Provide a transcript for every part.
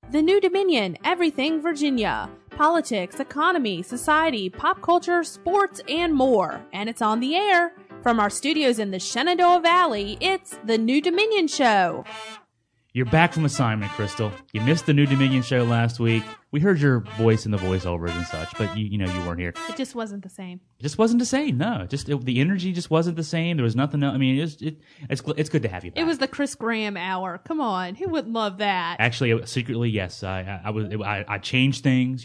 The New Dominion, everything Virginia. Politics, economy, society, pop culture, sports, and more. And it's on the air. From our studios in the Shenandoah Valley, it's The New Dominion Show. You're back from assignment, Crystal. You missed the New Dominion Show last week. We heard your voice in the voiceovers and such, but you weren't here. It just wasn't the same. It just wasn't the same. No, the energy just wasn't the same. There was nothing. I mean, it's good to have you back. It was the Chris Graham hour. Come on, who wouldn't love that? Actually, secretly, yes. I changed things.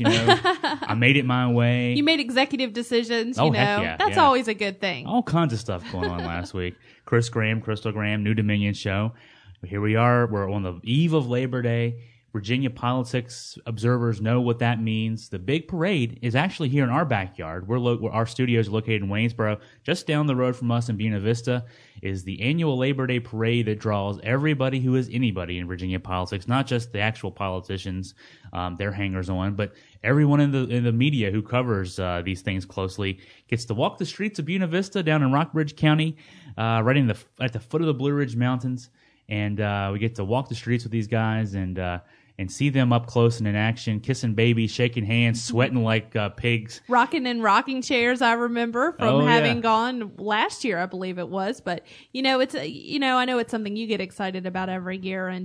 I made it my way. You made executive decisions. Oh, heck yeah, that's always a good thing. All kinds of stuff going on last week. Chris Graham, Crystal Graham, New Dominion Show. Here we are. We're on the eve of Labor Day. Virginia politics observers know what that means. The big parade is actually here in our backyard. Our studios are located in Waynesboro. Just down the road from us in Buena Vista is the annual Labor Day parade that draws everybody who is anybody in Virginia politics, not just the actual politicians, their hangers-on, but everyone in the media who covers these things closely gets to walk the streets of Buena Vista down in Rockbridge County, right at the foot of the Blue Ridge Mountains. And we get to walk the streets with these guys and see them up close and in action, kissing babies, shaking hands, sweating like pigs. Rocking in rocking chairs, I remember from having gone last year, I believe it was. But, I know it's something you get excited about every year. And,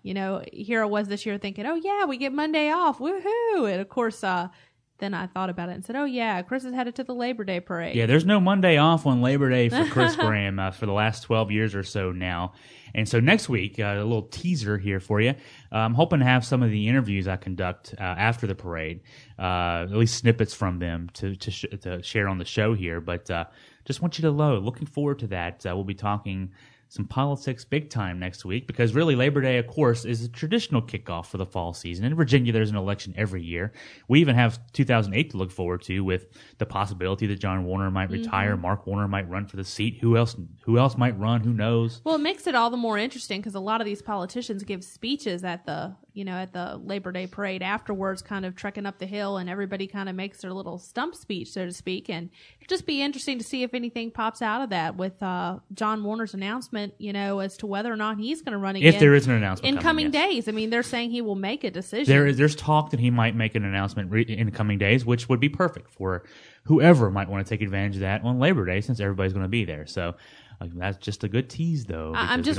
here I was this year thinking, oh, yeah, we get Monday off. Woohoo. And, of course, then I thought about it and said, oh, yeah, Chris is headed to the Labor Day parade. Yeah, there's no Monday off on Labor Day for Chris Graham for the last 12 years or so now. And so next week, a little teaser here for you. I'm hoping to have some of the interviews I conduct after the parade, at least snippets from them to share on the show here. But just want you to know, looking forward to that. We'll be talking some politics big time next week because really Labor Day, of course, is a traditional kickoff for the fall season. In Virginia, there's an election every year. We even have 2008 to look forward to with the possibility that John Warner might retire, Mark Warner might run for the seat. Who else might run? Who knows? Well, it makes it all the more interesting because a lot of these politicians give speeches at the Labor Day parade afterwards, kind of trekking up the hill, and everybody kind of makes their little stump speech, so to speak. And it'll just be interesting to see if anything pops out of that with John Warner's announcement, as to whether or not he's going to run again. If there is an announcement in coming days. I mean, they're saying he will make a decision. There's talk that he might make an announcement in the coming days, which would be perfect for whoever might want to take advantage of that on Labor Day, since everybody's going to be there. So that's just a good tease, though.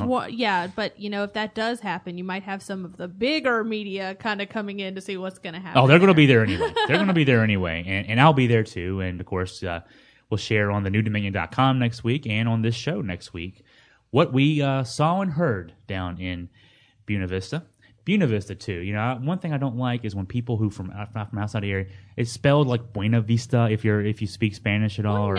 But if that does happen, you might have some of the bigger media kind of coming in to see what's going to happen. Oh, they're going to be there anyway. They're going to be there anyway, and I'll be there too. And of course, we'll share on thenewdominion.com next week and on this show next week what we saw and heard down in Buena Vista. Buena Vista too. One thing I don't like is when people who from outside the area, it's spelled like Buena Vista if you speak Spanish at all.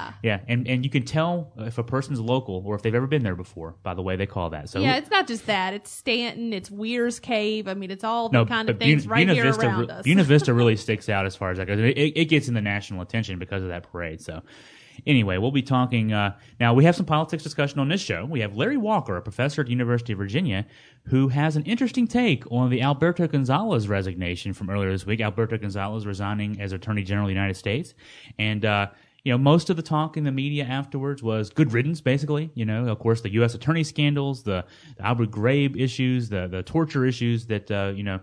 And you can tell if a person's local or if they've ever been there before by the way they call that. So yeah, it's not just that. It's Stanton. It's Weir's Cave. I mean, it's all the kind of things Buena here Vista, around us. Buena Vista really sticks out as far as that goes. It gets in the national attention because of that parade. So. Anyway, we'll be talking now. We have some politics discussion on this show. We have Larry Walker, a professor at the University of Virginia, who has an interesting take on the Alberto Gonzales resignation from earlier this week. Alberto Gonzales resigning as Attorney General of the United States. And, most of the talk in the media afterwards was good riddance, basically. Of course, the U.S. attorney scandals, the Abu Ghraib issues, the torture issues that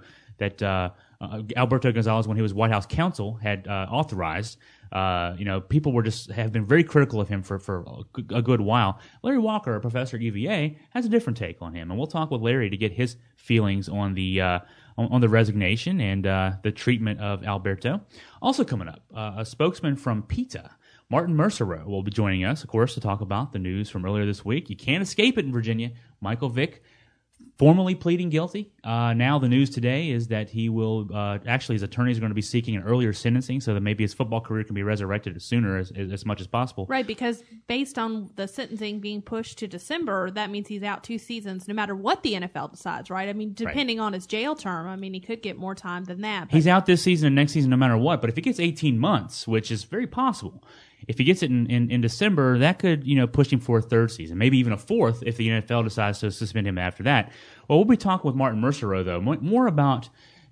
Alberto Gonzales, when he was White House counsel, had authorized. People have been very critical of him for a good while. Larry Walker, a professor at UVA, has a different take on him, and we'll talk with Larry to get his feelings on the resignation and the treatment of Alberto. Also coming up, a spokesman from PETA, Martin Mercereau, will be joining us, of course, to talk about the news from earlier this week. You can't escape it in Virginia. Michael Vick formally pleading guilty. Now the news today is that he will his attorneys are going to be seeking an earlier sentencing so that maybe his football career can be resurrected sooner as much as possible. Right, because based on the sentencing being pushed to December, that means he's out 2 seasons no matter what the NFL decides, right? I mean, depending on his jail term, he could get more time than that. He's out this season and next season no matter what, but if he gets 18 months, which is very possible, if he gets it in December, that could push him for a 3rd season, maybe even a 4th if the NFL decides to suspend him after that. Well, we'll be talking with Martin Mercereau, though, more about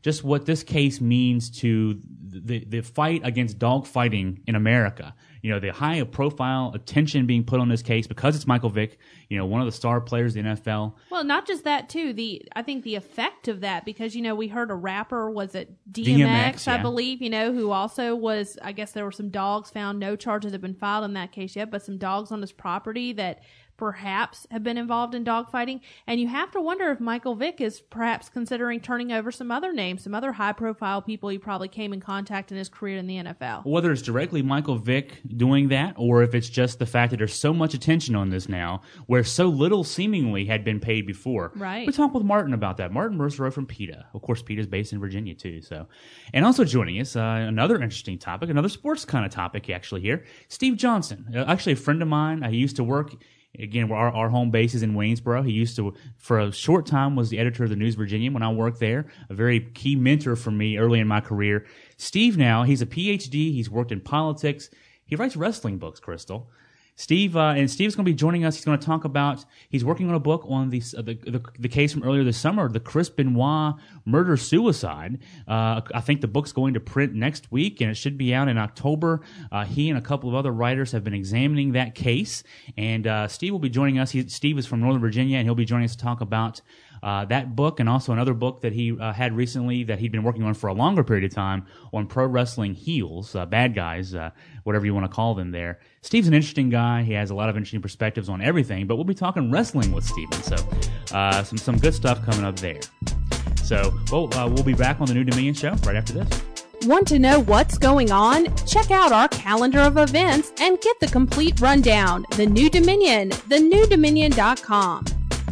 just what this case means to the fight against dog fighting in America. You know, the high profile attention being put on this case because it's Michael Vick, you know, one of the star players of the NFL. Well, not just that too. I think the effect of that, because, you know, we heard a rapper, was it DMX, I believe, you know, who also was, I guess there were some dogs found. No charges have been filed in that case yet, but some dogs on his property that perhaps have been involved in dogfighting. And you have to wonder if Michael Vick is perhaps considering turning over some other names, some other high-profile people he probably came in contact in his career in the NFL. Whether it's directly Michael Vick doing that, or if it's just the fact that there's so much attention on this now, where so little seemingly had been paid before. Right. We talked with Martin about that. Martin Mercer from PETA. Of course, PETA is based in Virginia, too. So, and also joining us, another interesting topic, another sports kind of topic actually here, Steve Johnson. Actually, a friend of mine. He used to work. Again, our home base is in Waynesboro. He used to, for a short time, was the editor of the News Virginian when I worked there. A very key mentor for me early in my career. Steve now, he's a PhD. He's worked in politics. He writes wrestling books, Crystal. Steve's going to be joining us. He's going to talk about, he's working on a book on the case from earlier this summer, the Chris Benoit murder-suicide. I think the book's going to print next week, and it should be out in October. He and a couple of other writers have been examining that case, and Steve will be joining us. Steve is from Northern Virginia, and he'll be joining us to talk about that book, and also another book that he had recently that he'd been working on for a longer period of time on pro wrestling heels, bad guys, whatever you want to call them there. Steve's an interesting guy. He has a lot of interesting perspectives on everything, but we'll be talking wrestling with Steven, so some good stuff coming up there. So we'll be back on the New Dominion Show right after this. Want to know what's going on? Check out our calendar of events and get the complete rundown. The New Dominion, thenewdominion.com.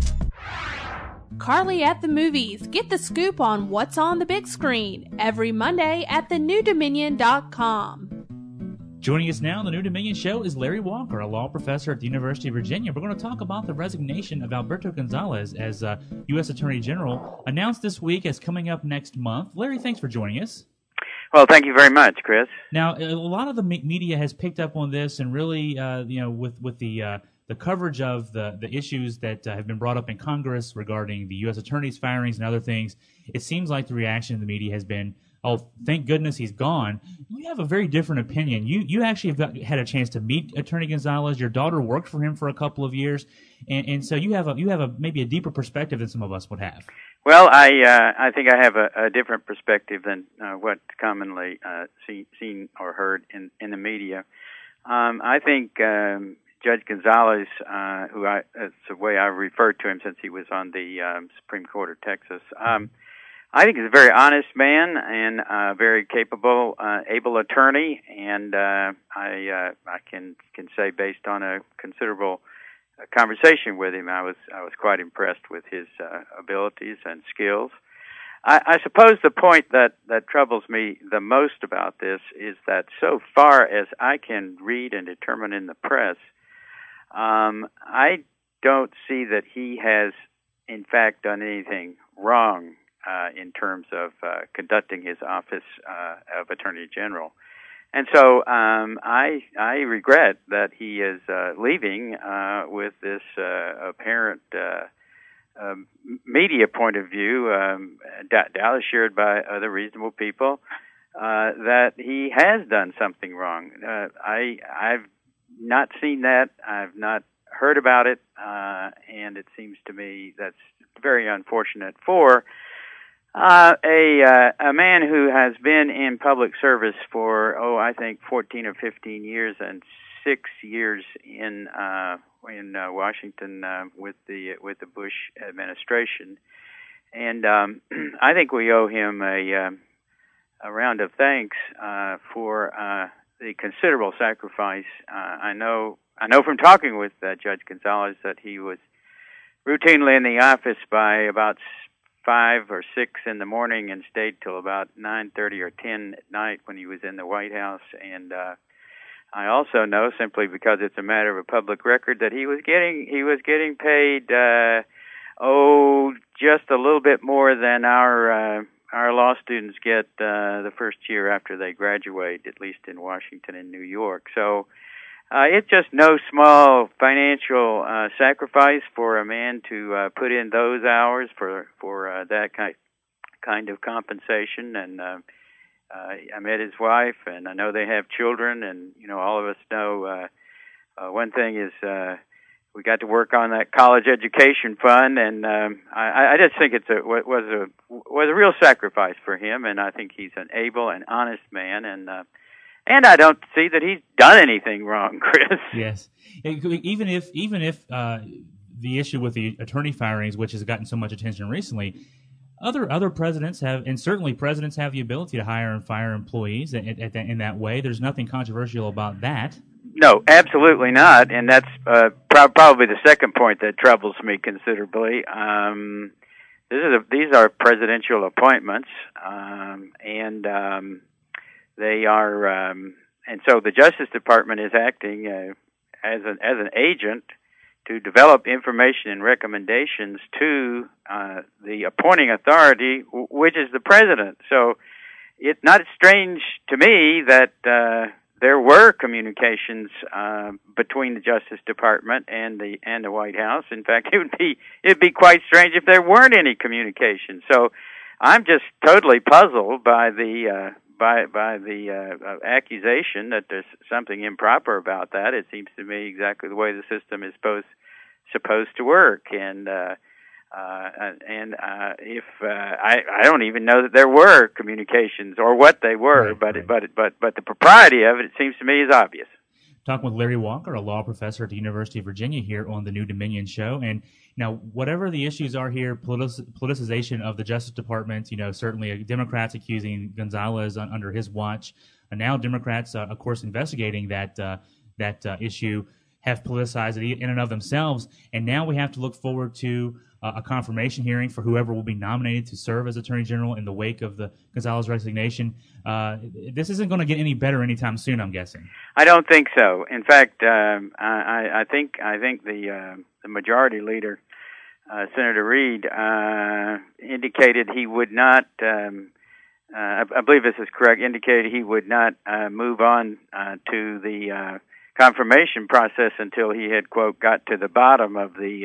Carly at the Movies. Get the scoop on what's on the big screen every Monday at thenewdominion.com. Joining us now on the New Dominion Show is Larry Walker, a law professor at the University of Virginia. We're going to talk about the resignation of Alberto Gonzales as U.S. Attorney General, announced this week as coming up next month. Larry, thanks for joining us. Well, thank you very much, Chris. Now, a lot of the media has picked up on this, and really, with the coverage of the issues that have been brought up in Congress regarding the U.S. attorneys' firings and other things, it seems like the reaction of the media has been, oh, thank goodness he's gone. You have a very different opinion. You actually have had a chance to meet Attorney Gonzales. Your daughter worked for him for a couple of years, and so you have maybe a deeper perspective than some of us would have. Well, I think I have a different perspective than what's commonly seen or heard in the media. I think Judge Gonzales, it's the way I referred to him since he was on the Supreme Court of Texas. I think he's a very honest man and a very capable, able attorney, and I can say based on a considerable conversation with him, I was quite impressed with his abilities and skills. I suppose the point that troubles me the most about this is that so far as I can read and determine in the press, I don't see that he has, in fact, done anything wrong in terms of conducting his office of Attorney General. And so I regret that he is leaving with this apparent media point of view, doubt shared by other reasonable people, that he has done something wrong. I've not seen that. I've not heard about it, and it seems to me that's very unfortunate for a man who has been in public service for I think 14 or 15 years and 6 years in Washington with the Bush administration, and I think we owe him a round of thanks for the considerable sacrifice. I know from talking with Judge Gonzales that he was routinely in the office by about 5 or 6 in the morning and stayed till about 9:30 or 10 at night when he was in the White House. And I also know, simply because it's a matter of a public record, that he was getting paid just a little bit more than our law students get the first year after they graduate, at least in Washington and New York. So it's just no small financial sacrifice for a man to put in those hours for that kind of compensation. And I met his wife, and I know they have children. And all of us know one thing is we got to work on that college education fund, and I just think was a real sacrifice for him. And I think he's an able and honest man, and I don't see that he's done anything wrong, Chris. Yes, even if the issue with the attorney firings, which has gotten so much attention recently, other presidents have, and certainly presidents have the ability to hire and fire employees in that way. There's nothing controversial about that. No, absolutely not, and that's probably the second point that troubles me considerably. These are presidential appointments, and they are, and so the Justice Department is acting as an agent to develop information and recommendations to the appointing authority, which is the president. So it's not strange to me that there were communications between the Justice Department and the White House. In fact, it'd be quite strange if there weren't any communication. So I'm just totally puzzled by the accusation that there's something improper about that. It seems to me exactly the way the system is supposed to work, and if I don't even know that there were communications or what they were, right. But the propriety of it seems to me is obvious. Talking with Larry Walker, a law professor at the University of Virginia, here on the New Dominion Show. And now, whatever the issues are here, politicization of the Justice Department, certainly Democrats accusing Gonzalez under his watch, and now Democrats, of course, investigating that issue, have politicized it in and of themselves. And now we have to look forward to a confirmation hearing for whoever will be nominated to serve as Attorney General in the wake of the Gonzalez resignation. This isn't going to get any better anytime soon, I'm guessing. I don't think so. In fact, I think the majority leader, Senator Reid, indicated he would not. I believe this is correct. Indicated he would not move on to the confirmation process until he had, quote, got to the bottom of the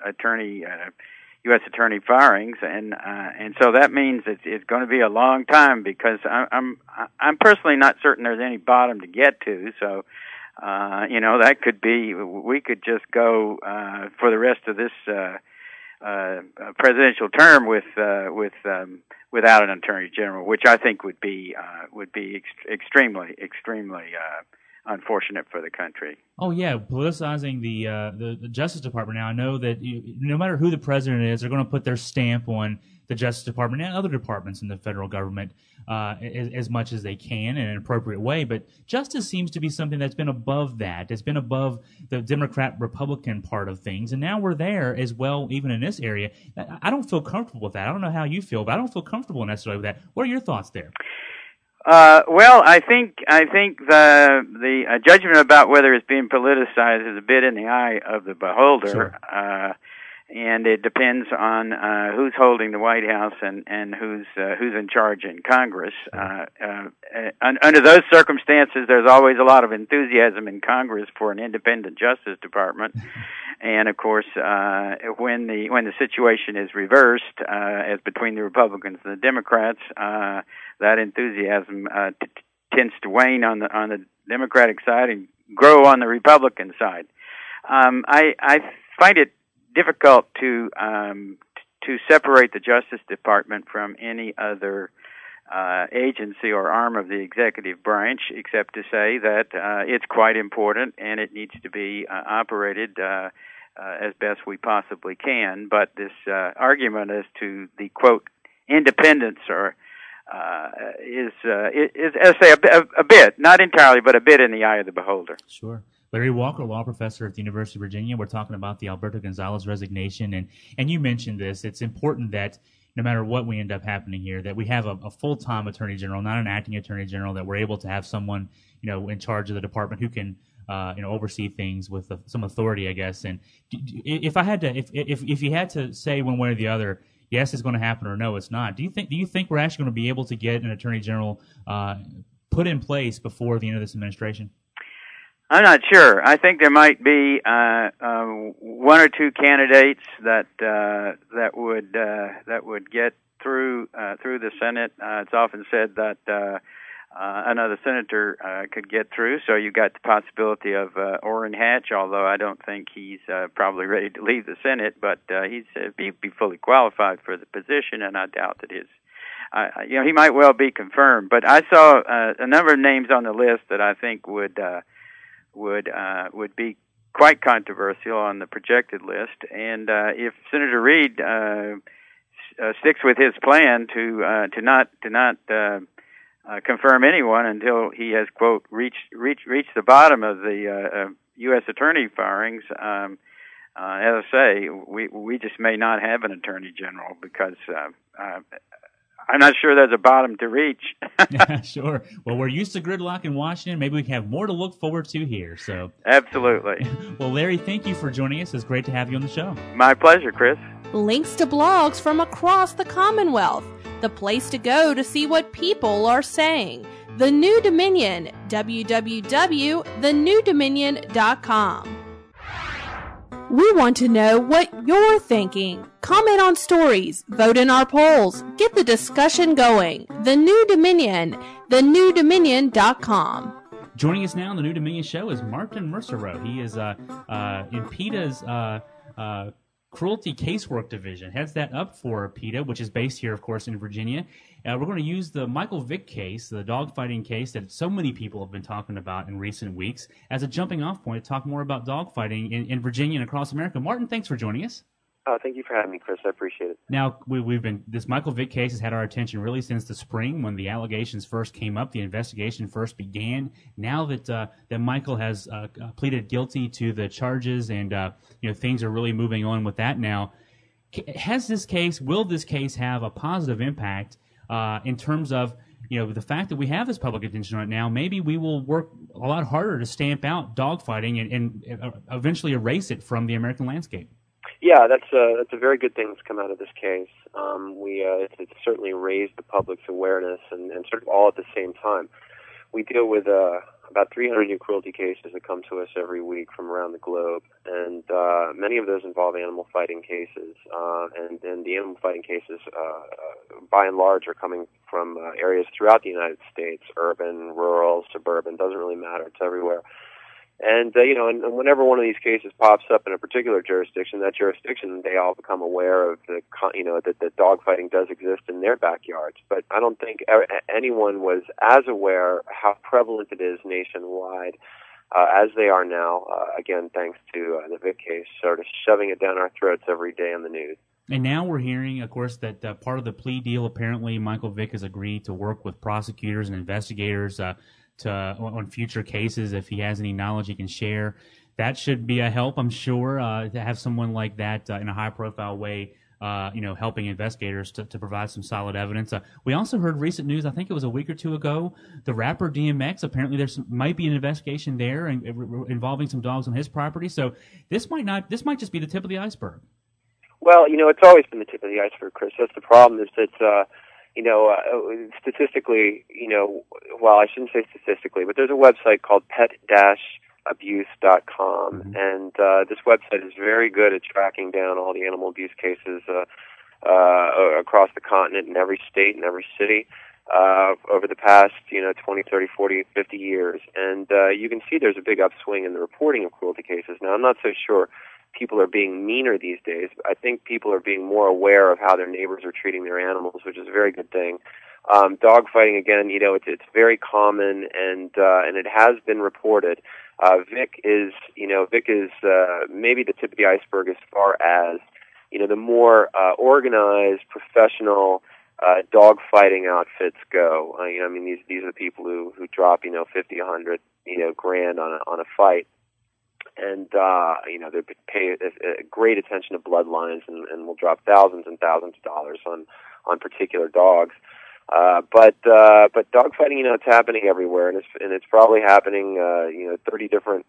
U.S. attorney firings, and so that means it's going to be a long time, because I'm personally not certain there's any bottom to get to. So that could be, we could just go for the rest of this presidential term without an attorney general, which I think would be extremely unfortunate for the country. Oh yeah, politicizing the Justice Department. Now I know that no matter who the president is, they're going to put their stamp on the Justice Department and other departments in the federal government as much as they can in an appropriate way. But justice seems to be something that's been above that. It's been above the Democrat-Republican part of things, and now we're there as well, even in this area. I don't feel comfortable with that. I don't know how you feel, but I don't feel comfortable necessarily with that. What are your thoughts there? Well, I think the judgment about whether it's being politicized is a bit in the eye of the beholder. Sure. And it depends on who's holding the White House and who's in charge in Congress. Under those circumstances, there's always a lot of enthusiasm in Congress for an independent Justice Department. And of course, when the situation is reversed, as between the Republicans and the Democrats, that enthusiasm tends to wane on the Democratic side and grow on the Republican side. I find it difficult to separate the Justice Department from any other agency or arm of the executive branch, except to say that it's quite important and it needs to be operated as best we possibly can. But this argument as to the quote independence is as I say a bit, not entirely, but a bit in the eye of the beholder. Sure. Larry Walker, law professor at the University of Virginia. We're talking about the Alberto Gonzalez resignation, and you mentioned this. It's important that no matter what we end up happening here, that we have a full-time attorney general, not an acting attorney general, that we're able to have someone, in charge of the department who can, oversee things with some authority, I guess. And if you had to say one way or the other, yes, it's going to happen, or no, it's not. Do you think we're actually going to be able to get an attorney general put in place before the end of this administration? I'm not sure. I think there might be one or two candidates that would get through the Senate. It's often said that another senator could get through, so you got the possibility of Orrin Hatch, although I don't think he's probably ready to leave the Senate, but he'd be fully qualified for the position, and I doubt that he might well be confirmed. But I saw a number of names on the list that I think would be quite controversial on the projected list, and if Senator Reid sticks with his plan to not confirm anyone until he has, quote, reached the bottom of the U.S. attorney firings, as I say, we just may not have an attorney general because I'm not sure there's a bottom to reach. Sure. Well, we're used to gridlock in Washington. Maybe we can have more to look forward to here. So absolutely. Well, Larry, thank you for joining us. It's great to have you on the show. My pleasure, Chris. Links to blogs from across the Commonwealth. The place to go to see what people are saying. The New Dominion, www.thenewdominion.com. We want to know what you're thinking. Comment on stories, vote in our polls, get the discussion going. The New Dominion, thenewdominion.com. Joining us now on the New Dominion Show is Martin Mercereau. He is in PETA's Cruelty Casework Division, heads that up for PETA, which is based here, of course, in Virginia. We're going to use the Michael Vick case, the dogfighting case that so many people have been talking about in recent weeks, as a jumping-off point to talk more about dogfighting in Virginia and across America. Martin, thanks for joining us. Thank you for having me, Chris. I appreciate it. Now, this Michael Vick case has had our attention really since the spring when the allegations first came up, the investigation first began. Now that Michael has pleaded guilty to the charges and things are really moving on with that now, will this case have a positive impact in terms of the fact that we have this public attention right now? Maybe we will work a lot harder to stamp out dogfighting and eventually erase it from the American landscape. Yeah, that's a very good thing that's come out of this case. It's certainly raised the public's awareness and sort of all at the same time. We deal with about 300 new cruelty cases that come to us every week from around the globe, and many of those involve animal fighting cases. And the animal fighting cases, by and large, are coming from areas throughout the United States, urban, rural, suburban, doesn't really matter, it's everywhere. And and whenever one of these cases pops up in a particular jurisdiction, they all become aware of that dogfighting does exist in their backyards. But I don't think anyone was as aware how prevalent it is nationwide as they are now. Again, thanks to the Vick case, sort of shoving it down our throats every day in the news. And now we're hearing, of course, that part of the plea deal, apparently Michael Vick has agreed to work with prosecutors and investigators on future cases. If he has any knowledge he can share, that should be a help, I'm sure, to have someone like that in a high-profile way, helping investigators to provide some solid evidence. We also heard recent news, I think it was a week or two ago, the rapper DMX, apparently might be an investigation there involving some dogs on his property. So this might just be the tip of the iceberg. Well, it's always been the tip of the iceberg, Chris. That's the problem, is that statistically, well, I shouldn't say statistically, but there's a website called pet-abuse.com, and this website is very good at tracking down all the animal abuse cases across the continent in every state and every city over the past, 20, 30, 40, 50 years. And you can see there's a big upswing in the reporting of cruelty cases. Now, I'm not so sure people are being meaner these days. I think people are being more aware of how their neighbors are treating their animals, which is a very good thing. Dogfighting, again, it's very common, and it has been reported. Vick is maybe the tip of the iceberg as far as the more organized, professional dogfighting outfits go. These are the people who drop 50, 100, grand on a fight. And, they pay great attention to bloodlines and will drop thousands and thousands of dollars on particular dogs. But dogfighting, it's happening everywhere, and it's probably happening, 30 different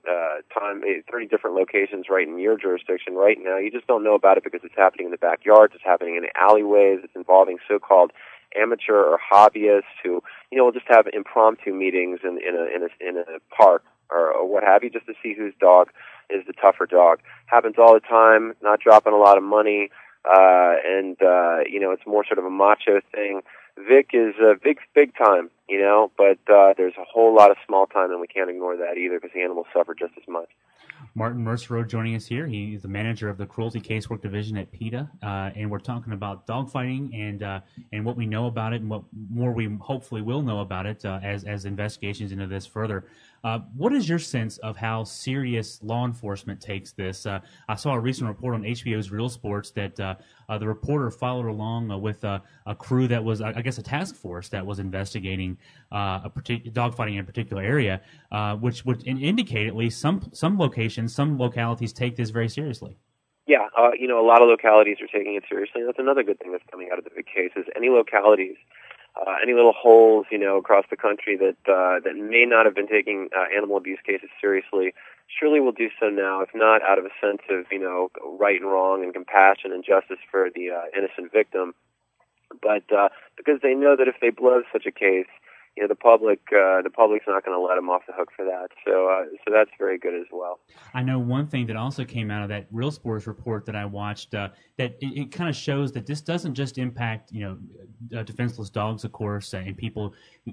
locations right in your jurisdiction right now. You just don't know about it because it's happening in the backyards, it's happening in the alleyways, it's involving so-called amateur or hobbyists who, will just have impromptu meetings in a park or what have you, just to see whose dog is the tougher dog. Happens all the time, not dropping a lot of money, and it's more sort of a macho thing. Vic is big time, but there's a whole lot of small time, and we can't ignore that either because the animals suffer just as much. Martin Mercero joining us here. He is the manager of the Cruelty Casework Division at PETA, and we're talking about dogfighting and what we know about it and what more we hopefully will know about it as investigations into this further. What is your sense of how serious law enforcement takes this? I saw a recent report on HBO's Real Sports that the reporter followed along with a crew that was, I guess, a task force that was investigating dogfighting in a particular area, which would indicate at least some locations, some localities take this very seriously. Yeah, a lot of localities are taking it seriously. That's another good thing that's coming out of the big case is any localities, any little holes, across the country that may not have been taking animal abuse cases seriously, surely will do so now, if not out of a sense of, right and wrong and compassion and justice for the innocent victim, but because they know that if they blow such a case, the public's not going to let them off the hook for that. So that's very good as well. I know one thing that also came out of that Real Sports report that I watched that it kind of shows that this doesn't just impact defenseless dogs, of course, and people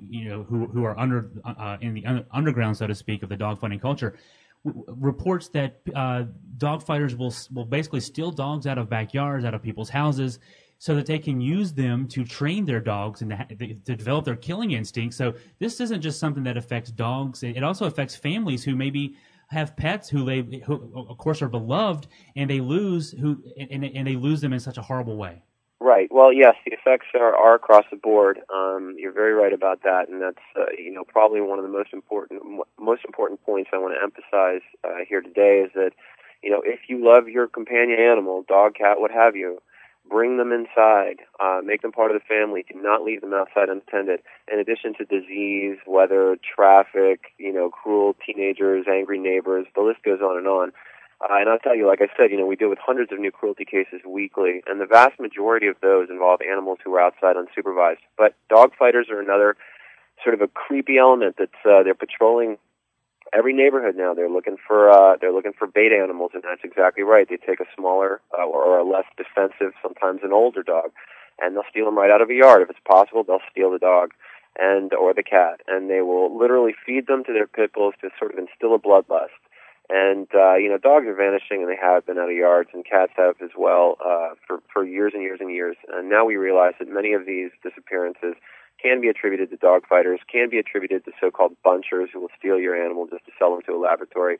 who are under in the underground, so to speak, of the dogfighting culture. Reports that dogfighters will basically steal dogs out of backyards, out of people's houses, so that they can use them to train their dogs and to develop their killing instinct. So this isn't just something that affects dogs. It also affects families who maybe have pets who of course are beloved, and they lose they lose them in such a horrible way. Right. Well, yes, the effects are across the board. You're very right about that, and that's probably one of the most important points I want to emphasize here today is that if you love your companion animal, dog, cat, what have you, bring them inside, make them part of the family, do not leave them outside unattended. In addition to disease, weather, traffic, cruel teenagers, angry neighbors, the list goes on and on. And I'll tell you, like I said, we deal with hundreds of new cruelty cases weekly, and the vast majority of those involve animals who are outside unsupervised. But dogfighters are another sort of a creepy element that's they're patrolling every neighborhood now. They're looking for bait animals, and that's exactly right. They take a smaller or a less defensive, sometimes an older dog, and they'll steal them right out of a yard. If it's possible, they'll steal the dog or the cat, and they will literally feed them to their pit bulls to sort of instill a bloodlust. And dogs are vanishing, and they have been out of yards, and cats have as well for years and years and years. And now we realize that many of these disappearances can be attributed to dogfighters, can be attributed to so-called bunchers who will steal your animal just to sell them to a laboratory.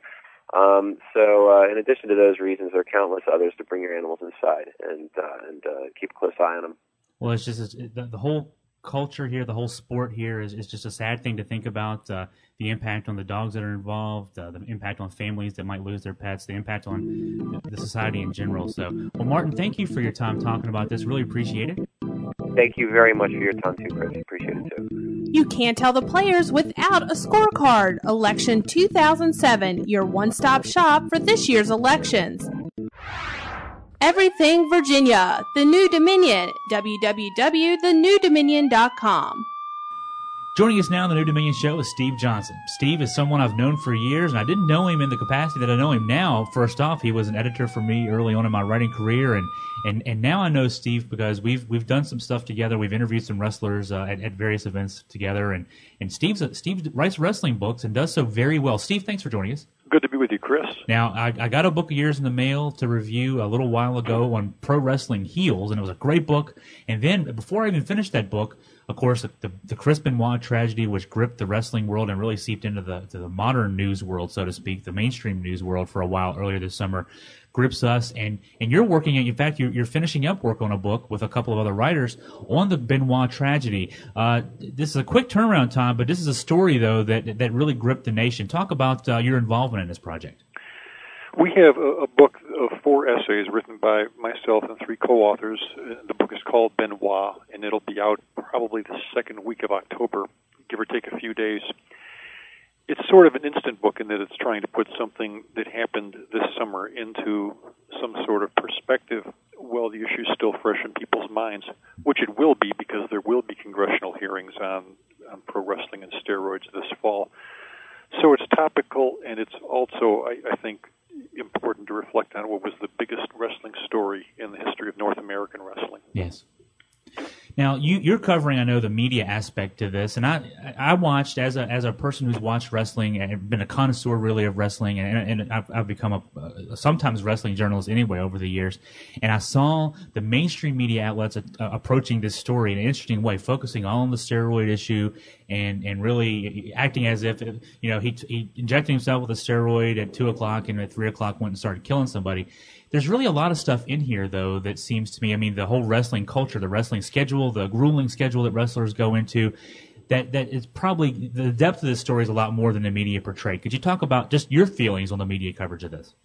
So in addition to those reasons, there are countless others to bring your animals inside and keep a close eye on them. Well, it's just the whole culture here, the whole sport here is just a sad thing to think about. The impact on the dogs that are involved, the impact on families that might lose their pets, the impact on the society in general. So, well, Martin, thank you for your time talking about this. Really appreciate it. Thank you very much for your time too, Chris. Appreciate it too. You can't tell the players without a scorecard. Election 2007, your one-stop shop for this year's elections. Everything Virginia, The New Dominion, www.thenewdominion.com. Joining us now on the New Dominion Show is Steve Johnson. Steve is someone I've known for years, and I didn't know him in the capacity that I know him now. First off, he was an editor for me early on in my writing career, and now I know Steve because we've done some stuff together. We've interviewed some wrestlers at various events together, and Steve writes wrestling books and does so very well. Steve, thanks for joining us. Good to be with you, Chris. Now, I got a book of yours in the mail to review a little while ago on Pro Wrestling Heels, and it was a great book. And then, before I even finished that book, of course, the Chris Benoit tragedy, which gripped the wrestling world and really seeped into the modern news world, so to speak, the mainstream news world for a while earlier this summer, grips us. And you're working, in fact, you're finishing up work on a book with a couple of other writers on the Benoit tragedy. This is a quick turnaround time, but this is a story, though, that really gripped the nation. Talk about your involvement in this project. We have a book of 4 essays written by myself and 3 co-authors. The book is called Benoit, and it'll be out probably the second week of October, give or take a few days. It's sort of an instant book in that it's trying to put something that happened this summer into some sort of perspective while the issue's still fresh in people's minds, which it will be because there will be congressional hearings on pro wrestling and steroids this fall. So it's topical, and it's also, I think, important to reflect on what was the biggest wrestling story in the history of North American wrestling. Yes. Now you're covering, I know, the media aspect to this, and I watched as a person who's watched wrestling and been a connoisseur really of wrestling, and I've become a sometimes wrestling journalist anyway over the years, and I saw the mainstream media outlets approaching this story in an interesting way, focusing all on the steroid issue and really acting as if he injected himself with a steroid at 2:00 and at 3:00 went and started killing somebody. There's really a lot of stuff in here, though, that seems to me, I mean, the whole wrestling culture, the wrestling schedule, the grueling schedule that wrestlers go into, that is probably, the depth of this story is a lot more than the media portrayed. Could you talk about just your feelings on the media coverage of this?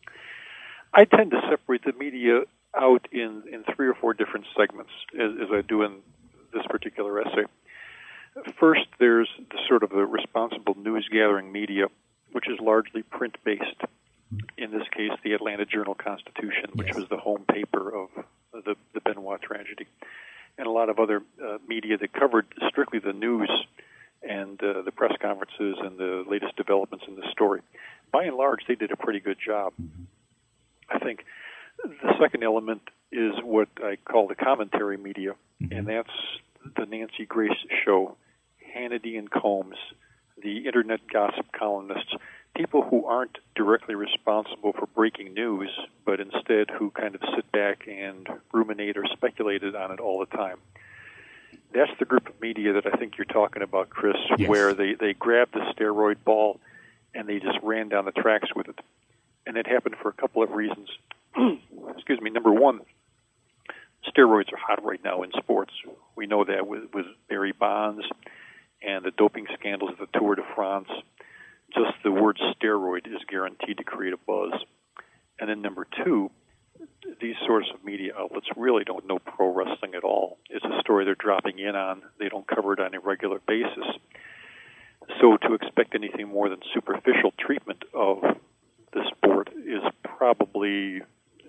I tend to separate the media out in 3 or 4 different segments, as I do in this particular essay. First, there's the sort of the responsible news-gathering media, which is largely print-based. In this case, the Atlanta Journal-Constitution, which was the home paper of the Benoit tragedy, and a lot of other media that covered strictly the news and the press conferences and the latest developments in the story. By and large, they did a pretty good job. I think the second element is what I call the commentary media, and that's the Nancy Grace Show, Hannity and Combs, the internet gossip columnists, people who aren't directly responsible for breaking news, but instead who kind of sit back and ruminate or speculate on it all the time. That's the group of media that I think you're talking about, Chris, where they grabbed the steroid ball and they just ran down the tracks with it. And it happened for a couple of reasons. Excuse me. Number one, steroids are hot right now in sports. We know that with Barry Bonds and the doping scandals of the Tour de France. Just the word steroid is guaranteed to create a buzz. And then number two, these sorts of media outlets really don't know pro wrestling at all. It's a story they're dropping in on. They don't cover it on a regular basis. So to expect anything more than superficial treatment of the sport is probably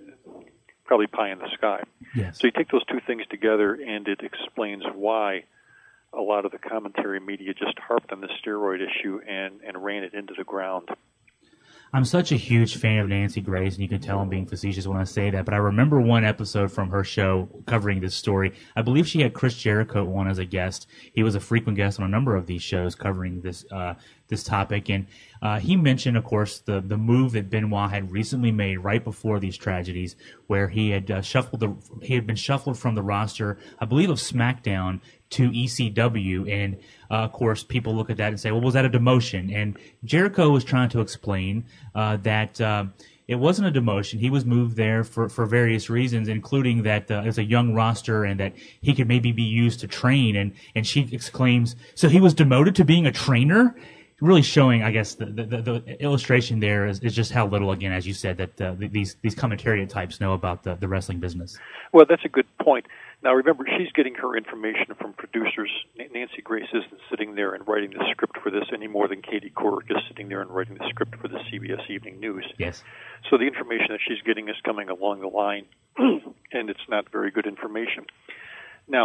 pie in the sky. Yes. So you take those two things together, and it explains why a lot of the commentary media just harped on the steroid issue and ran it into the ground. I'm such a huge fan of Nancy Grace, and you can tell I'm being facetious when I say that, but I remember one episode from her show covering this story. I believe she had Chris Jericho on as a guest. He was a frequent guest on a number of these shows covering this topic, and he mentioned, of course, the move that Benoit had recently made right before these tragedies, where he had been shuffled from the roster, I believe, of SmackDown to ECW, and of course, people look at that and say, well, was that a demotion? And Jericho was trying to explain that it wasn't a demotion. He was moved there for various reasons, including that it's a young roster and that he could maybe be used to train. And she exclaims, so he was demoted to being a trainer? Really showing, I guess, the illustration there is just how little, again, as you said, that these commentariat types know about the wrestling business. Well, that's a good point. Now, remember, she's getting her information from producers. Nancy Grace isn't sitting there and writing the script for this any more than Katie Couric is sitting there and writing the script for the CBS Evening News. Yes. So the information that she's getting is coming along the line, and it's not very good information. Now,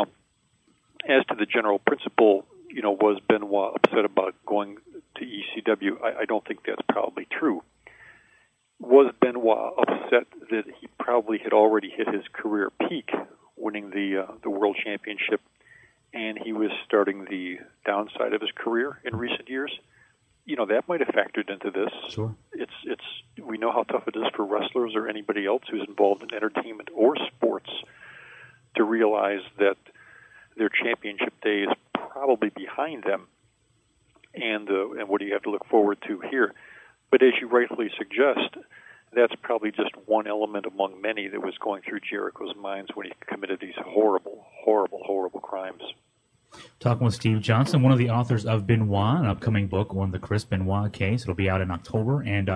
as to the general principle, was Benoit upset about going to ECW? I don't think that's probably true. Was Benoit upset that he probably had already hit his career peak, winning the World Championship, and he was starting the downside of his career in recent years? That might have factored into this. Sure. We know how tough it is for wrestlers or anybody else who's involved in entertainment or sports to realize that their championship day is probably behind them, and what do you have to look forward to here? But as you rightfully suggest, that's probably just one element among many that was going through Jericho's minds when he committed these horrible, horrible, horrible crimes. Talking with Steve Johnson, one of the authors of Benoit, an upcoming book on the Chris Benoit case. It'll be out in October, and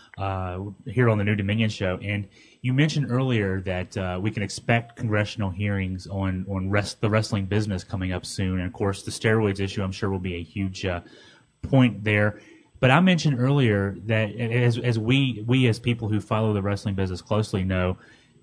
here on the New Dominion show. And you mentioned earlier that we can expect congressional hearings on the wrestling business coming up soon. And, of course, the steroids issue, I'm sure, will be a huge point there. But I mentioned earlier that as we as people who follow the wrestling business closely know,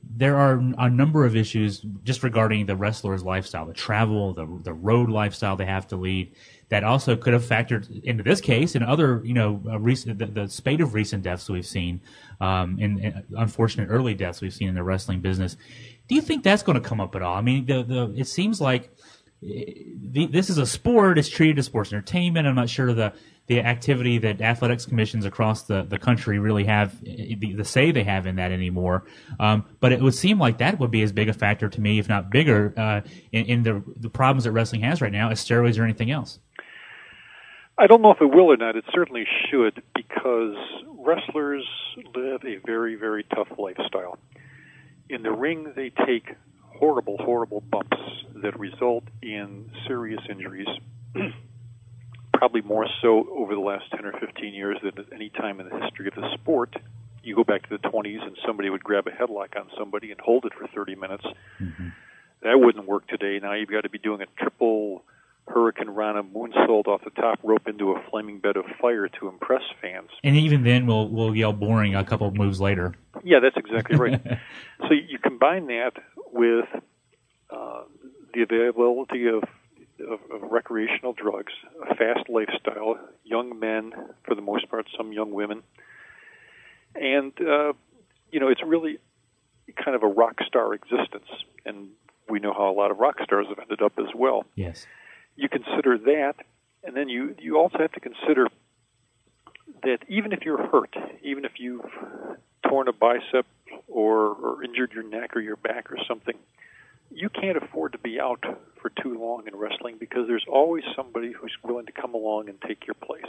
there are a number of issues just regarding the wrestler's lifestyle, the travel, the road lifestyle they have to lead, that also could have factored into this case and other, the spate of recent deaths we've seen, and unfortunate early deaths we've seen in the wrestling business. Do you think that's going to come up at all? I mean, it seems like this is a sport. It's treated as sports entertainment. I'm not sure the activity that athletics commissions across the country really have the say they have in that anymore. But it would seem like that would be as big a factor to me, if not bigger, in the problems that wrestling has right now as steroids or anything else. I don't know if it will or not. It certainly should, because wrestlers live a very, very tough lifestyle. In the ring, they take horrible, horrible bumps that result in serious injuries, probably more so over the last 10 or 15 years than at any time in the history of the sport. You go back to the 20s and somebody would grab a headlock on somebody and hold it for 30 minutes. Mm-hmm. That wouldn't work today. Now you've got to be doing a triple Hurricane Rana moonsault off the top rope into a flaming bed of fire to impress fans. And even then, we'll yell boring a couple of moves later. Yeah, that's exactly right. So you combine that with the availability of recreational drugs, a fast lifestyle, young men, for the most part, some young women. And, it's really kind of a rock star existence. And we know how a lot of rock stars have ended up as well. Yes. You consider that, and then you also have to consider that even if you're hurt, even if you've torn a bicep or injured your neck or your back or something, you can't afford to be out for too long in wrestling, because there's always somebody who's willing to come along and take your place.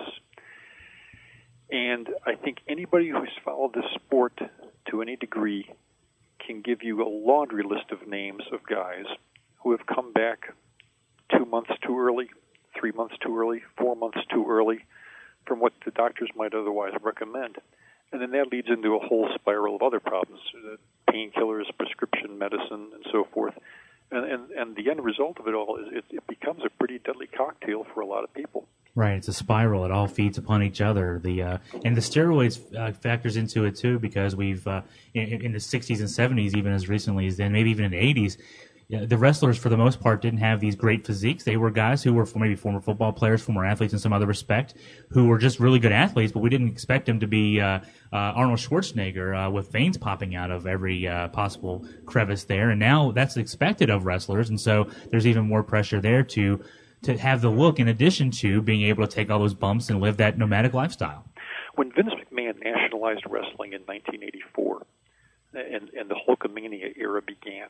And I think anybody who's followed this sport to any degree can give you a laundry list of names of guys who have come back 2 months too early, 3 months too early, 4 months too early from what the doctors might otherwise recommend. And then that leads into a whole spiral of other problems, painkillers, prescription medicine, and so forth. And the end result of it all is it becomes a pretty deadly cocktail for a lot of people. Right, it's a spiral. It all feeds upon each other. And the steroids factors into it too, because we've in the 60s and 70s, even as recently as then, maybe even in the 80s, the wrestlers for the most part didn't have these great physiques. They were guys who were maybe former football players, former athletes in some other respect, who were just really good athletes, but we didn't expect them to be Arnold Schwarzenegger with veins popping out of every possible crevice there. And now that's expected of wrestlers, and so there's even more pressure there to have the look, in addition to being able to take all those bumps and live that nomadic lifestyle. When Vince McMahon nationalized wrestling in 1984 and the Hulkamania era began,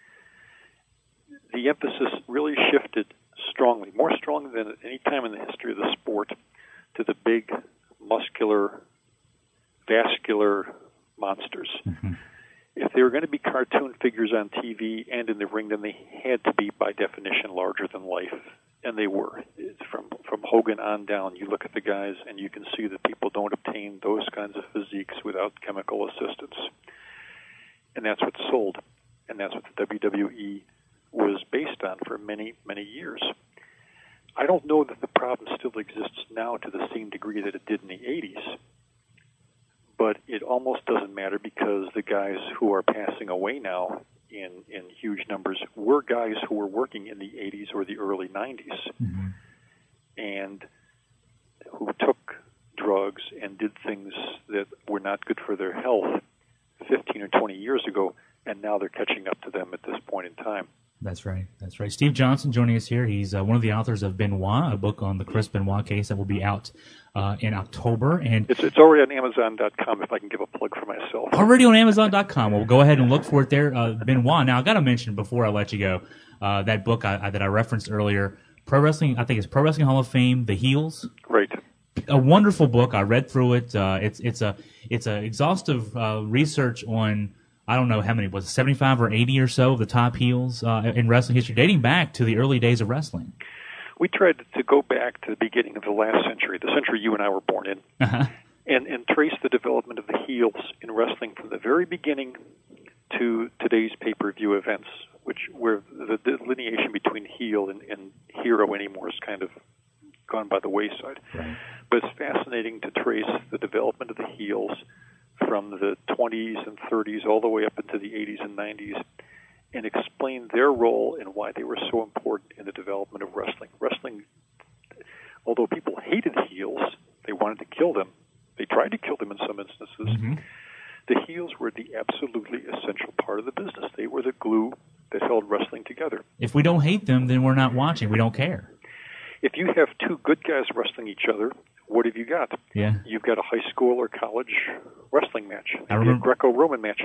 the emphasis really shifted strongly, more strongly than at any time in the history of the sport, to the big, muscular, vascular monsters. Mm-hmm. If they were going to be cartoon figures on TV and in the ring, then they had to be, by definition, larger than life. And they were. From Hogan on down, you look at the guys and you can see that people don't obtain those kinds of physiques without chemical assistance. And that's what sold. And that's what the WWE was based on for many, many years. I don't know that the problem still exists now to the same degree that it did in the 80s, but it almost doesn't matter, because the guys who are passing away now in huge numbers were guys who were working in the 80s or the early 90s, mm-hmm. and who took drugs and did things that were not good for their health 15 or 20 years ago, and now they're catching up to them at this point in time. That's right. That's right. Steve Johnson joining us here. He's one of the authors of Benoit, a book on the Chris Benoit case that will be out in October. And it's already on Amazon.com, if I can give a plug for myself. Already on Amazon.com. We'll go ahead and look for it there. Benoit. Now, I got to mention before I let you go, that book that I referenced earlier, Pro Wrestling, I think it's Pro Wrestling Hall of Fame, The Heels. Right. A wonderful book. I read through it. It's a exhaustive research on, I don't know how many, was it 75 or 80 or so of the top heels in wrestling history, dating back to the early days of wrestling. We tried to go back to the beginning of the last century, the century you and I were born in, and trace the development of the heels in wrestling from the very beginning to today's pay-per-view events, where the delineation between heel and hero anymore is kind of gone by the wayside. Right. But it's fascinating to trace the development of the heels from the 20s and 30s all the way up into the 80s and 90s and explain their role and why they were so important in the development of wrestling. Wrestling, although people hated heels, they wanted to kill them. They tried to kill them in some instances. Mm-hmm. The heels were the absolutely essential part of the business. They were the glue that held wrestling together. If we don't hate them, then we're not watching. We don't care. If you have two good guys wrestling each other, what have you got? Yeah. You've got a high school or college wrestling match. I remember a Greco-Roman match.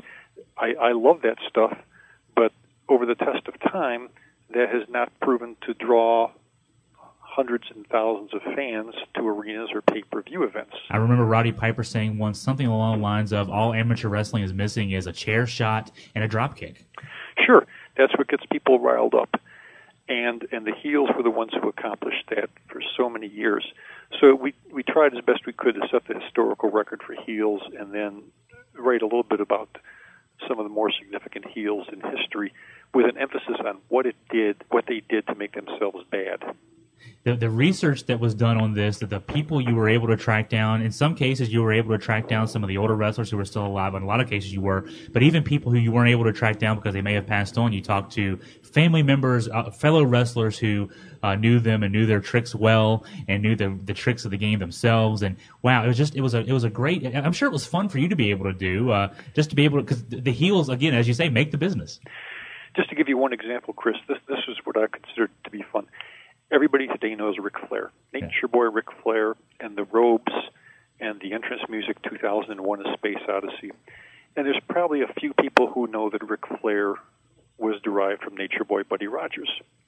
I love that stuff, but over the test of time, that has not proven to draw hundreds and thousands of fans to arenas or pay-per-view events. I remember Roddy Piper saying once something along the lines of all amateur wrestling is missing is a chair shot and a drop kick. Sure. That's what gets people riled up. And the heels were the ones who accomplished that for so many years. So we tried as best we could to set the historical record for heels and then write a little bit about some of the more significant heels in history with an emphasis on what they did to make themselves bad. The research that was done on this, that the people you were able to track down, in some cases you were able to track down some of the older wrestlers who were still alive. In a lot of cases you were. But even people who you weren't able to track down because they may have passed on, you talked to family members, fellow wrestlers who knew them and knew their tricks well and knew the tricks of the game themselves. And wow, it was a great. I'm sure it was fun for you to be able to do, just to be able to, because the heels, again, as you say, make the business. Just to give you one example, Chris, this is what I consider to be fun. Everybody today knows Ric Flair. Nature Boy Ric Flair and the robes and the entrance music 2001 A Space Odyssey. And there's probably a few people who know that Ric Flair was derived from Nature Boy Buddy Rogers.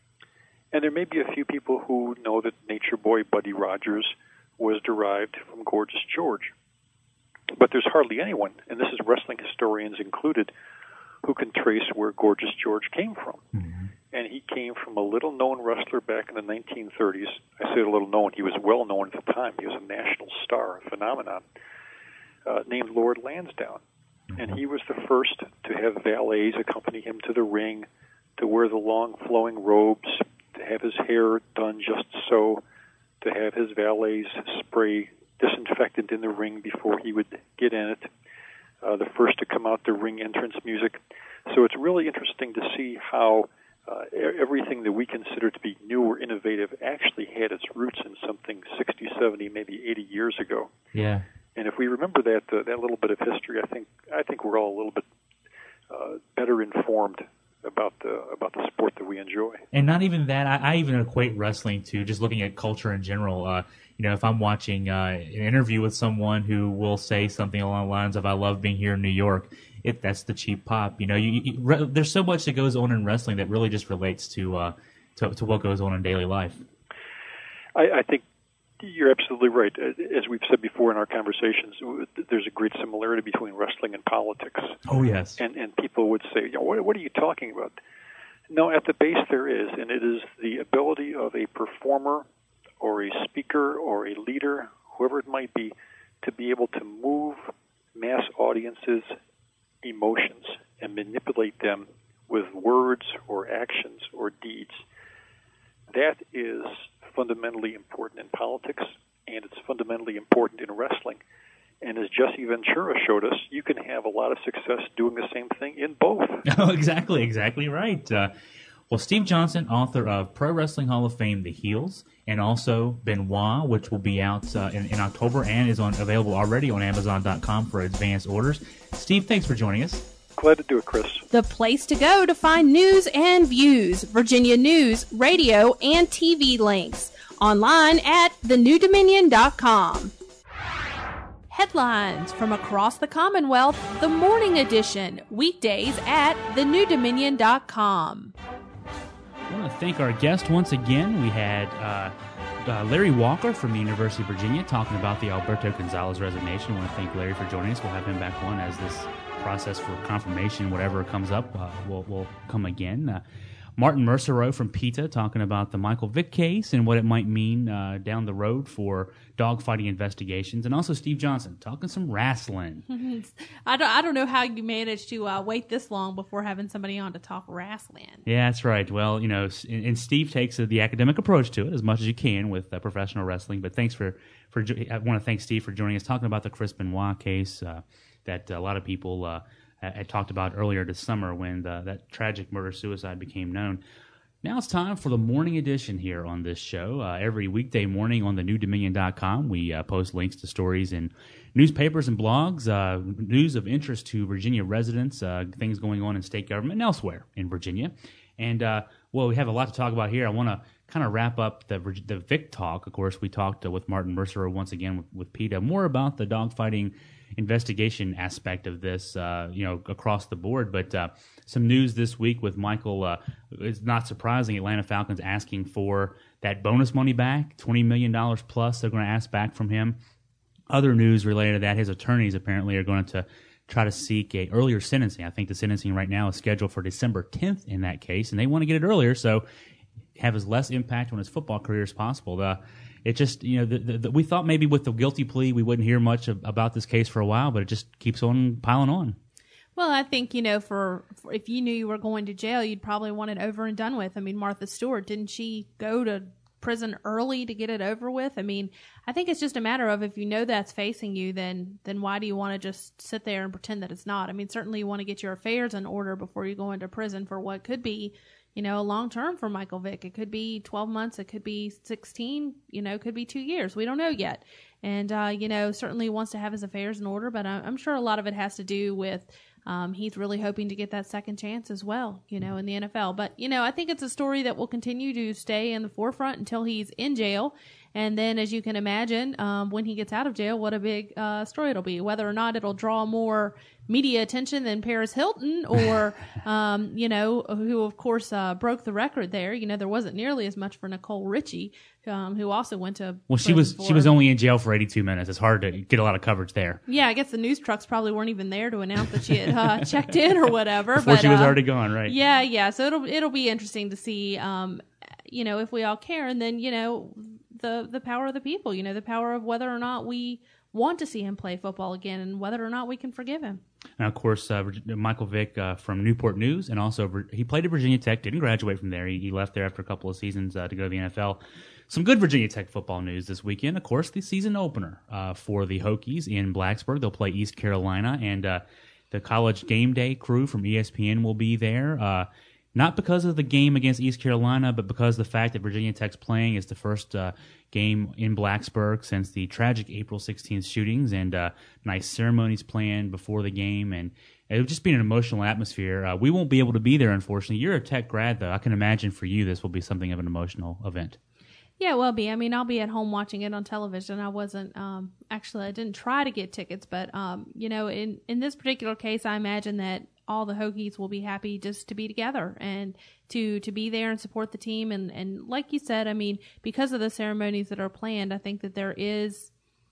And there may be a few people who know that Nature Boy Buddy Rogers was derived from Gorgeous George. But there's hardly anyone, and this is wrestling historians included, who can trace where Gorgeous George came from. Mm-hmm. And he came from a little-known wrestler back in the 1930s. I say little-known. He was well-known at the time. He was a national star, a phenomenon, named Lord Lansdowne. Mm-hmm. And he was the first to have valets accompany him to the ring, to wear the long flowing robes, to have his hair done just so, to have his valets spray disinfectant in the ring before he would get in it, the first to come out to ring entrance music. So it's really interesting to see how everything that we consider to be new or innovative actually had its roots in something 60, 70, maybe 80 years ago. Yeah. And if we remember that little bit of history, I think we're all a little bit better informed about the sport that we enjoy. And not even that, I even equate wrestling to just looking at culture in general. If I'm watching an interview with someone who will say something along the lines of "I love being here in New York," that's the cheap pop. There's so much that goes on in wrestling that really just relates to what goes on in daily life. I think you're absolutely right. As we've said before in our conversations, there's a great similarity between wrestling and politics. Oh, yes. And people would say, what are you talking about? No, at the base there is, and it is the ability of a performer or a speaker or a leader, whoever it might be able to move mass audiences' emotions and manipulate them with words or actions or deeds. That is fundamentally important in politics, and it's fundamentally important in wrestling. And as Jesse Ventura showed us, you can have a lot of success doing the same thing in both. Oh, exactly right. Well, Steve Johnson, author of Pro Wrestling Hall of Fame, The Heels, and also Benoit, which will be out in October and is available already on Amazon.com for advanced orders. Steve, thanks for joining us. Glad to do it, Chris. The place to go to find news and views, Virginia news, radio, and TV links. Online at thenewdominion.com. Headlines from across the Commonwealth, the morning edition, weekdays at thenewdominion.com. I want to thank our guest once again. We had Larry Walker from the University of Virginia talking about the Alberto Gonzalez resignation. I want to thank Larry for joining us. We'll have him back on as this process for confirmation, whatever comes up, will come again. Martin Mercereau from PETA talking about the Michael Vick case and what it might mean down the road for dogfighting investigations. And also Steve Johnson talking some wrestling. I don't know how you managed to wait this long before having somebody on to talk wrestling. Yeah, that's right. Well, and Steve takes the academic approach to it as much as you can with professional wrestling. But thanks I want to thank Steve for joining us, talking about the Chris Benoit case, that a lot of people had talked about earlier this summer when that tragic murder-suicide became known. Now it's time for the morning edition here on this show. Every weekday morning on thenewdominion.com, we post links to stories in newspapers and blogs, news of interest to Virginia residents, things going on in state government and elsewhere in Virginia. And, we have a lot to talk about here. I want to kind of wrap up the Vic talk. Of course, we talked with Martin Mercer once again with PETA, more about the dogfighting investigation aspect of this, across the board. But some news this week with Michael, it's not surprising, Atlanta Falcons asking for that bonus money back, $20 million plus they're going to ask back from him. Other news related to that, his attorneys apparently are going to try to seek a earlier sentencing. I think the sentencing right now is scheduled for December 10th in that case, and they want to get it earlier so have as less impact on his football career as possible. It just, we thought maybe with the guilty plea we wouldn't hear much about this case for a while, but it just keeps on piling on. Well, I think, for if you knew you were going to jail, you'd probably want it over and done with. I mean, Martha Stewart, didn't she go to prison early to get it over with? I mean, I think it's just a matter of if you know that's facing you, then why do you want to just sit there and pretend that it's not? I mean, certainly you want to get your affairs in order before you go into prison for what could be, a long term for Michael Vick. It could be 12 months. It could be 16, it could be 2 years. We don't know yet. And, certainly wants to have his affairs in order, but I'm sure a lot of it has to do with he's really hoping to get that second chance as well, in the NFL. But, I think it's a story that will continue to stay in the forefront until he's in jail. And then, as you can imagine, when he gets out of jail, what a big story it'll be. Whether or not it'll draw more media attention than Paris Hilton or, who, of course, broke the record there. There wasn't nearly as much for Nicole Richie, who also went to she was only in jail for 82 minutes. It's hard to get a lot of coverage there. Yeah, I guess the news trucks probably weren't even there to announce that she had checked in or whatever. Before she was already gone, right? Yeah. So it'll be interesting to see, if we all care, and then the power of the people, the power of whether or not we want to see him play football again and whether or not we can forgive him. Now, of course, Michael Vick from Newport News, and also he played at Virginia Tech, didn't graduate from there. He left there after a couple of seasons to go to the NFL. Some good Virginia Tech football news this weekend. Of course, the season opener for the Hokies in Blacksburg. They'll play East Carolina, and the College Game Day crew from ESPN will be there. Not because of the game against East Carolina, but because of the fact that Virginia Tech's playing is the first game in Blacksburg since the tragic April 16th shootings, and nice ceremonies planned before the game, and it would just be an emotional atmosphere. We won't be able to be there, unfortunately. You're a Tech grad, though. I can imagine for you this will be something of an emotional event. Yeah, it will be. I mean, I'll be at home watching it on television. I wasn't, I didn't try to get tickets, but, in this particular case, I imagine that all the Hokies will be happy just to be together and to be there and support the team. And like you said, I mean, because of the ceremonies that are planned, I think that there is,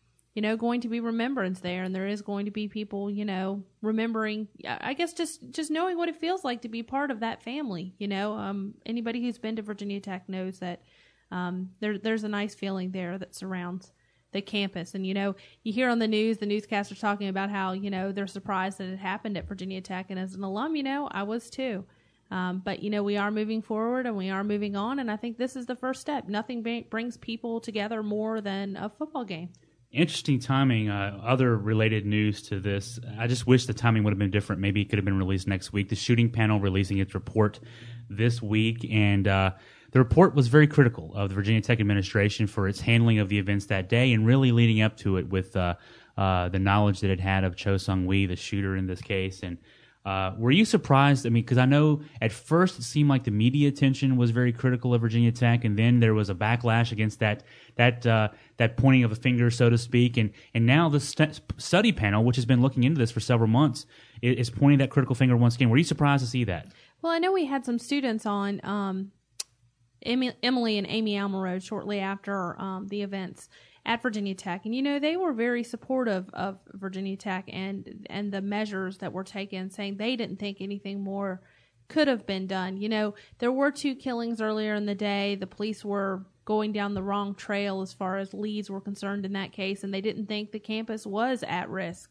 going to be remembrance there, and there is going to be people, remembering, I guess just knowing what it feels like to be part of that family. Anybody who's been to Virginia Tech knows that there's a nice feeling there that surrounds the campus. And, you hear on the news, the newscasters talking about how, they're surprised that it happened at Virginia Tech. And as an alum, I was too. But, we are moving forward and we are moving on. And I think this is the first step. Nothing brings people together more than a football game. Interesting timing. Other related news to this. I just wish the timing would have been different. Maybe it could have been released next week. The shooting panel releasing its report this week. And, the report was very critical of the Virginia Tech administration for its handling of the events that day and really leading up to it with the knowledge that it had of Cho Sung-Hui, the shooter in this case. And were you surprised? I mean, because I know at first it seemed like the media attention was very critical of Virginia Tech, and then there was a backlash against that pointing of a finger, so to speak. And now the study panel, which has been looking into this for several months, is pointing that critical finger once again. Were you surprised to see that? Well, I know we had some students on Emily and Amy Almiroad shortly after the events at Virginia Tech. And, they were very supportive of Virginia Tech and the measures that were taken, saying they didn't think anything more could have been done. There were 2 killings earlier in the day. The police were going down the wrong trail as far as leads were concerned in that case, and they didn't think the campus was at risk.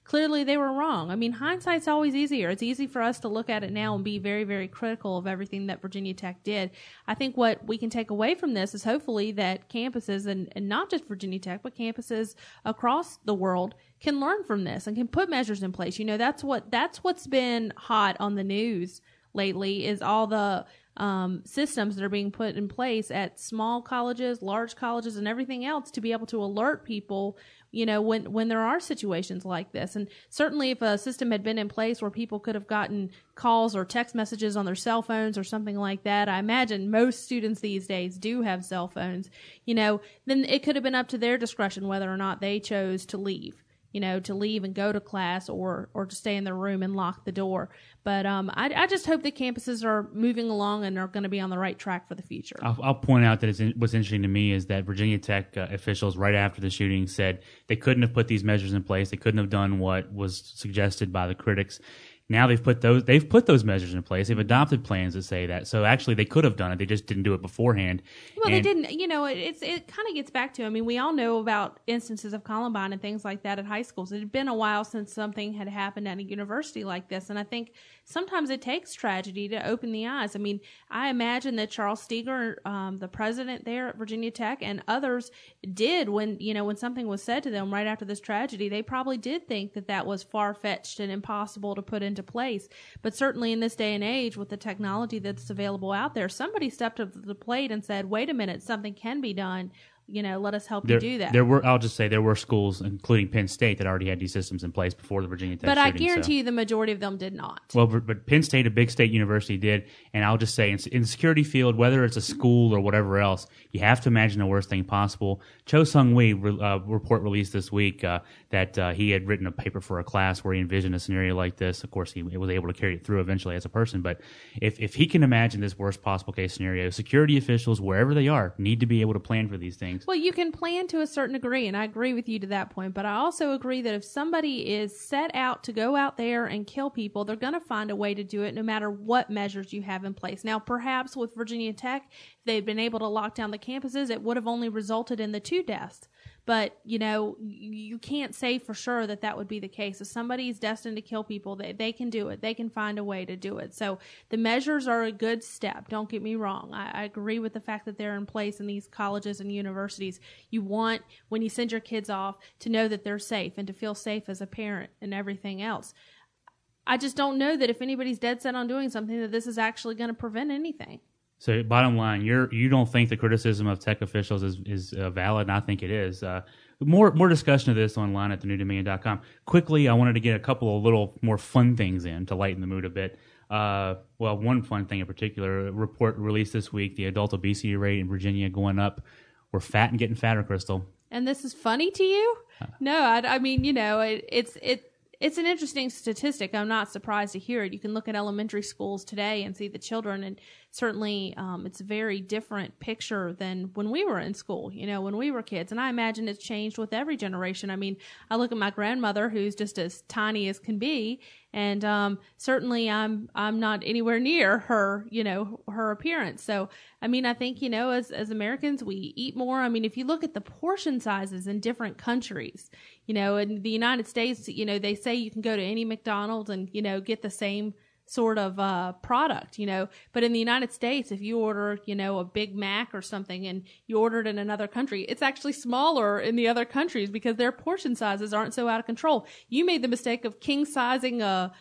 clearly they were wrong. I mean, hindsight's always easier. It's easy for us to look at it now and be very, very critical of everything that Virginia Tech did. I think what we can take away from this is hopefully that campuses, and not just Virginia Tech, but campuses across the world can learn from this and can put measures in place. You know, that's what's been hot on the news lately, is all the systems that are being put in place at small colleges, large colleges, and everything else to be able to alert people, you know, when there are situations like this. And certainly if a system had been in place where people could have gotten calls or text messages on their cell phones or something like that, I imagine most students these days do have cell phones, you know, then it could have been up to their discretion whether or not they chose to leave. You know, to leave and go to class or to stay in their room and lock the door. But I just hope that campuses are moving along and are going to be on the right track for the future. I'll point out that what's interesting to me is that Virginia Tech officials right after the shooting said they couldn't have put these measures in place. They couldn't have done what was suggested by the critics. Now they've put those measures in place. They've adopted plans that say that. So actually they could have done it. They just didn't do it beforehand. Well, they didn't. You know, it kind of gets back to, I mean, we all know about instances of Columbine and things like that at high schools. It had been a while since something had happened at a university like this. And I think sometimes it takes tragedy to open the eyes. I mean, I imagine that Charles Steger, the president there at Virginia Tech, and others did when something was said to them right after this tragedy, they probably did think that was far-fetched and impossible to put into place. But certainly in this day and age, with the technology that's available out there, somebody stepped up to the plate and said, wait a minute, something can be done. You know, let us help you do that. I'll just say there were schools, including Penn State, that already had these systems in place before the Virginia Tech shooting. But I guarantee you the majority of them did not. Well, but Penn State, a big state university, did. And I'll just say, in the security field, whether it's a school or whatever else, you have to imagine the worst thing possible. Cho Sung-Hui report released this week that he had written a paper for a class where he envisioned a scenario like this. Of course, he was able to carry it through eventually as a person. But if he can imagine this worst possible case scenario, security officials, wherever they are, need to be able to plan for these things. Well, you can plan to a certain degree, and I agree with you to that point, but I also agree that if somebody is set out to go out there and kill people, they're going to find a way to do it no matter what measures you have in place. Now, perhaps with Virginia Tech, if they'd been able to lock down the campuses, it would have only resulted in the 2 deaths. But, you know, you can't say for sure that would be the case. If somebody's destined to kill people, they can do it. They can find a way to do it. So the measures are a good step. Don't get me wrong. I agree with the fact that they're in place in these colleges and universities. You want, when you send your kids off, to know that they're safe and to feel safe as a parent and everything else. I just don't know that if anybody's dead set on doing something, that this is actually going to prevent anything. So bottom line, you don't think the criticism of tech officials is valid, and I think it is. More discussion of this online at thenewdominion.com. Quickly, I wanted to get a couple of little more fun things in to lighten the mood a bit. Well, one fun thing in particular, a report released this week, the adult obesity rate in Virginia going up. We're fat and getting fatter, Crystal. And this is funny to you? No, I mean, you know, it's an interesting statistic. I'm not surprised to hear it. You can look at elementary schools today and see the children, and certainly it's a very different picture than when we were in school, you know, when we were kids. And I imagine it's changed with every generation. I mean, I look at my grandmother, who's just as tiny as can be, and certainly I'm not anywhere near her, you know, her appearance. So, I mean, I think, you know, as Americans, we eat more. I mean, if you look at the portion sizes in different countries, you know, in the United States, you know, they say you can go to any McDonald's and, you know, get the same sort of product, you know, but in the United States, if you order, you know, a Big Mac or something and you order it in another country, it's actually smaller in the other countries because their portion sizes aren't so out of control. You made the mistake of king sizing a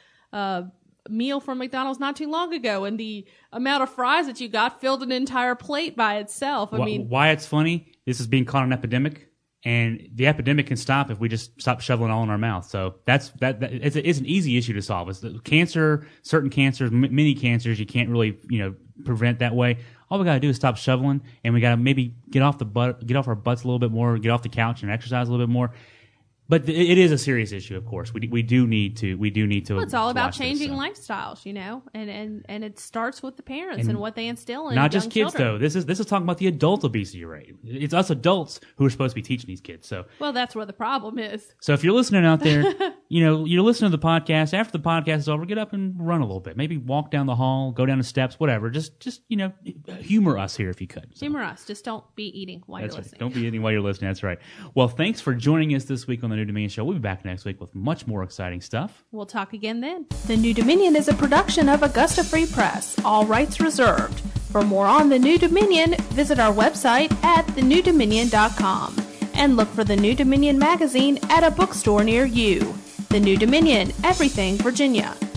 meal from McDonald's not too long ago, and the amount of fries that you got filled an entire plate by itself. I mean, why it's funny, this is being called an epidemic. And the epidemic can stop if we just stop shoveling all in our mouth. So it's an easy issue to solve. It's the cancer, certain cancers, many cancers, you can't really, you know, prevent that way. All we got to do is stop shoveling, and we got to maybe get off our butts a little bit more, get off the couch and exercise a little bit more. But it is a serious issue, of course. We do need to. Well, it's all about changing lifestyles, you know, and it starts with the parents and what they instill in not just kids, children. though. This is talking about the adult obesity rate. It's us adults who are supposed to be teaching these kids. So well, that's where the problem is. So if you're listening out there, you're listening to the podcast. After the podcast is over, get up and run a little bit. Maybe walk down the hall, go down the steps, whatever. Just humor us here if you could. So. Humor us. Just don't be eating while you're listening. Right. Don't be eating while you're listening. That's right. Well, thanks for joining us this week on the New Dominion Show. We'll be back next week with much more exciting stuff. We'll talk again then. The New Dominion is a production of Augusta Free Press. All rights reserved. For more on the New Dominion, visit our website at thenewdominion.com and look for the New Dominion magazine at a bookstore near you. The New Dominion, everything Virginia.